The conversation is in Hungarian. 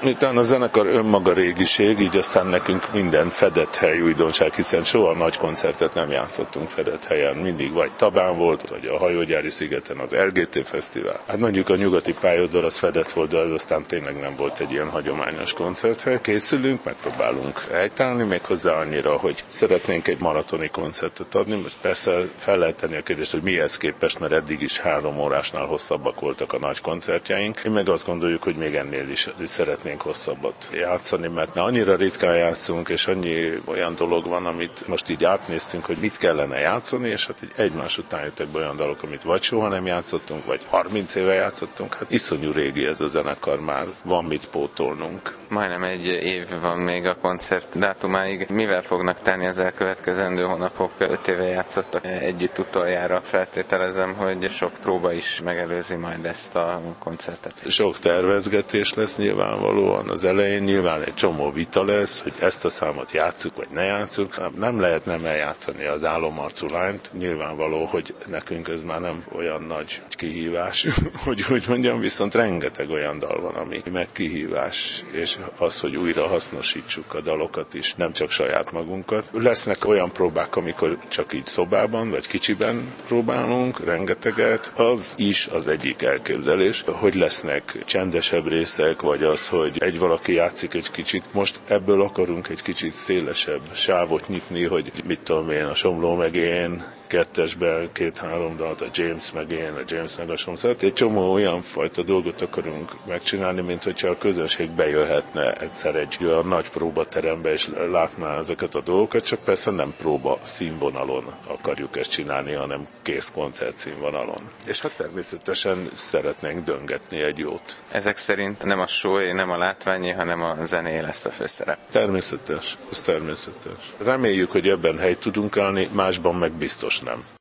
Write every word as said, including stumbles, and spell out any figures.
Miután a zenekar önmaga régiség, így aztán nekünk minden fedett hely újdonság, hiszen soha nagy koncertet nem játszottunk fedett helyen. Mindig vagy Tabán volt, vagy a Hajógyári szigeten az er gé té Fesztivál. Hát mondjuk a nyugati pályaudvar az fedett volt, de az aztán tényleg nem volt egy ilyen hagyományos koncerthely. Készülünk, megpróbálunk helytállni, méghozzá annyira, hogy szeretnénk egy maratoni koncertet adni. Most persze fel lehet tenni a kérdést, hogy mihez képest, mert eddig is három órásnál hosszabbak voltak a nagy koncertjeink. Én meg azt gondoljuk, hogy még ennél is szeretnénk hosszabbat játszani, mert annyira ritkán játszunk, és annyi olyan dolog van, amit most így átnéztünk, hogy mit kellene játszani, és hát így egymás után jöttek be olyan dalok, amit vagy soha nem játszottunk, vagy harminc éve játszottunk. Hát iszonyú régi ez a zenekar, már van mit pótolnunk. Majdnem egy év van még a koncert dátumáig. Mivel fognak tenni az elkövetkezendő hónapok? Öt éve játszottak együtt utoljára. Feltételezem, hogy sok próba is megelőzi majd ezt a koncertet. Sok tervezgetés lesz nyilvánvalóan az elején. Nyilván egy csomó vita lesz, hogy ezt a számot játsszuk, vagy ne játsszuk. Nem lehet nem eljátszani az álomarcú lányt. Nyilvánvaló, hogy nekünk ez már nem olyan nagy kihívás, hogy úgy mondjam, viszont rengeteg olyan dal van, ami meg kihívás, és az, hogy újra hasznosítsuk a dalokat is, nem csak saját magunkat. Lesznek olyan próbák, amikor csak így szobában, vagy kicsiben próbálunk, rengeteget. Az is az egyik elképzelés, hogy lesznek csendesebb részek, vagy az, hogy egy valaki játszik egy kicsit. Most ebből akarunk egy kicsit szélesebb sávot nyitni, hogy mit tudom én, a Somló meg én, kettesben két-három dalt, a James meg én, a James meg a Somszát. Egy csomó olyan fajta dolgot akarunk megcsinálni, mint hogyha a közönség bejöhetne egyszer egy olyan nagy próbaterembe, és látná ezeket a dolgokat, csak persze nem próba színvonalon akarjuk ezt csinálni, hanem kész koncert színvonalon. És hát természetesen szeretnénk döngetni egy jót. Ezek szerint nem a show, nem a látványi, hanem a zené lesz a főszerep. Természetes, ez természetes. Reméljük, hogy ebben helyt tudunk állni, másban meg biztos nem.